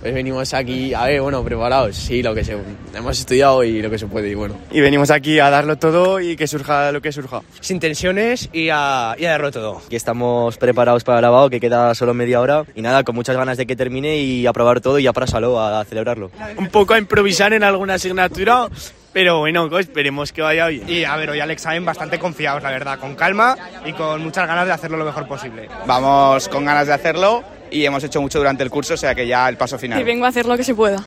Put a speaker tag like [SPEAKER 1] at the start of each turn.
[SPEAKER 1] Pues venimos aquí, a ver, bueno, preparados, sí, hemos estudiado y lo que se puede, y bueno.
[SPEAKER 2] Y venimos aquí a darlo todo y que surja lo que surja.
[SPEAKER 3] Sin tensiones y a darlo todo.
[SPEAKER 4] Aquí estamos preparados para el lavado, que queda solo media hora. Y nada, con muchas ganas de que termine y a probar todo y ya para Salou a celebrarlo.
[SPEAKER 2] Un poco a improvisar en alguna asignatura, pero bueno, esperemos que vaya bien.
[SPEAKER 3] Y a ver, hoy al examen bastante confiados, la verdad, con calma y con muchas ganas de hacerlo lo mejor posible.
[SPEAKER 5] Vamos con ganas de hacerlo y hemos hecho mucho durante el curso, o sea que ya el paso final.
[SPEAKER 6] Y vengo a hacer lo que se pueda.